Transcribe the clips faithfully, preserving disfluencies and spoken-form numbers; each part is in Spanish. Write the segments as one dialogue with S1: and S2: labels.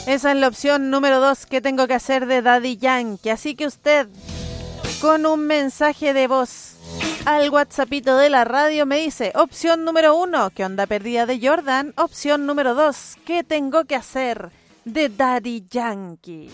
S1: Esa es la opción número dos que tengo que hacer de Daddy Yankee. Así que usted, con un mensaje de voz al WhatsAppito de la radio, me dice: opción número uno, ¿qué onda perdida de Jordan? Opción número dos, ¿qué tengo que hacer de Daddy Yankee?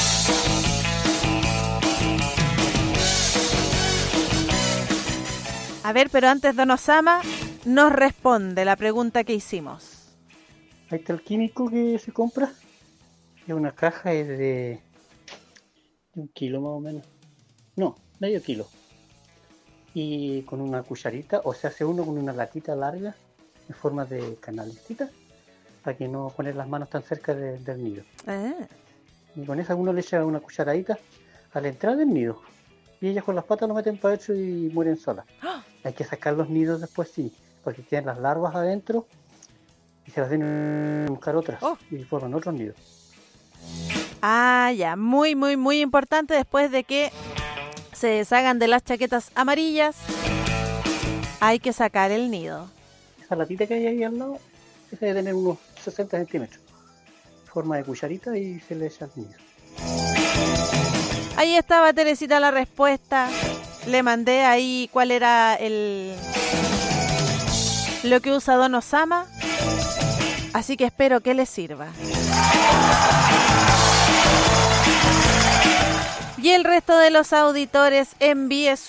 S1: A ver, pero antes Don Osama nos responde la pregunta que hicimos.
S2: Ahí está el químico que se compra. Es una caja es de, de un kilo más o menos. No, medio kilo. Y con una cucharita, o se hace uno con una latita larga en forma de canalcita para que no poner las manos tan cerca de, del nido. Ah. Y con esa uno le echa una cucharadita a la entrada del nido. Y ellas con las patas lo meten para adentro y mueren solas. ¡Ah! Hay que sacar los nidos después, sí, porque tienen las larvas adentro y se las tienen que buscar otras. ¡Oh! Y forman otros nidos.
S1: Ah, ya, muy, muy, muy importante después de que se deshagan de las chaquetas amarillas. Hay que sacar el nido.
S2: Esa latita que hay ahí al lado, esa debe tener unos sesenta centímetros. Forma de cucharita y se le echa el nido.
S1: Ahí estaba, Teresita, la respuesta. Le mandé ahí cuál era el lo que usa Don Osama. Así que espero que le sirva. Y el resto de los auditores envíe